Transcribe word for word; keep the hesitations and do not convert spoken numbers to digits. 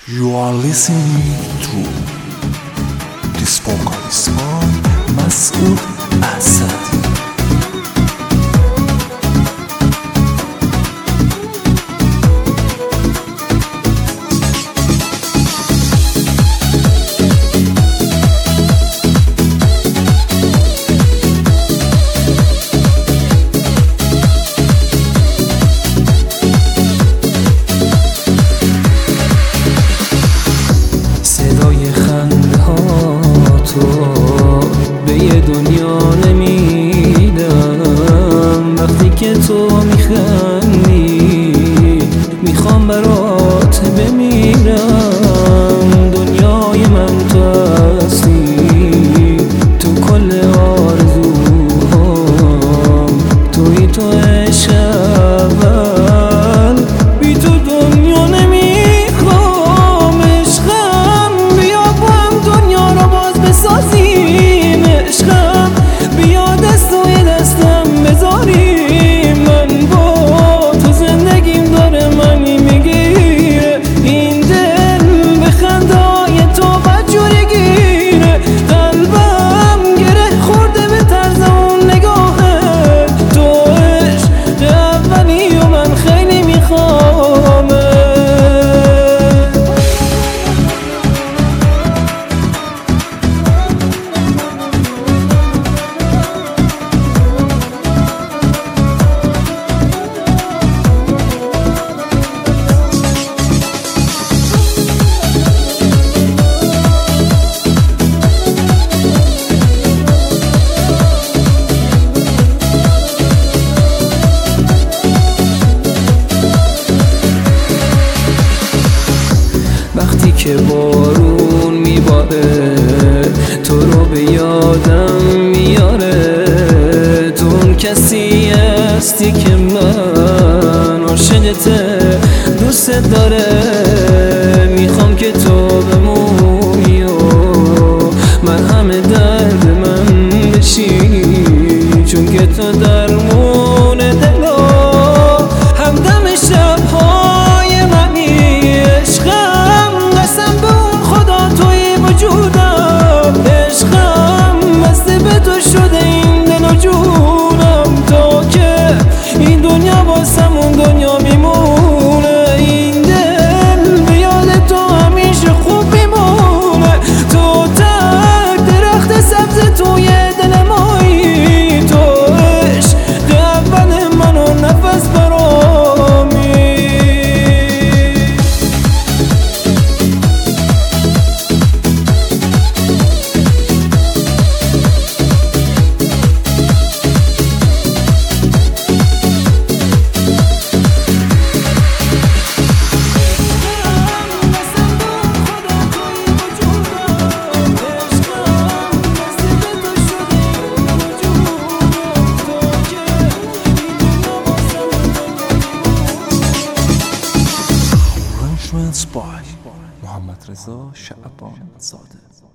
You are listening to this vocalist by Masoud Asadi. به یه دنیا نمیدم وقتی که تو میخندی، میخوام برات بمیرم. دنیای من تو هستی، تو کل آرزوهام، توی تو عشق اول، بی تو دنیا نمیخوام. عشقم بیا با هم دنیا رو باز بسازیم، عشقم بیا دستوی دستم بذاریم. من با تو زندگیم داره منی میگیره، این دل به خندای تو بدجوری گیره. قلبم گره خورده به طرز اون نگاهه، تو عشق اولی و من خیلی میخوامه. وقتی که بارون میباره تو رو به یادم میاره. تو اون کسی هستی که من عاشقته، دوست داره. میخوام که تو بمونی و من همه درد من بشی، چون که تو درمون دلا همدم شبهای منی. عشقم قسم به اون خدا توی وجودم، عشقم بسته به تو شده این دل و جونم. تا که این دنیا واسمون دنیا میمونه، این دل به یاد تو همیشه خوب میمونه. تو تک درخت سبز توی دل مایی، تو عشق اول من و نفس برامی. Arrangements by محمد رضا شعبان زاده.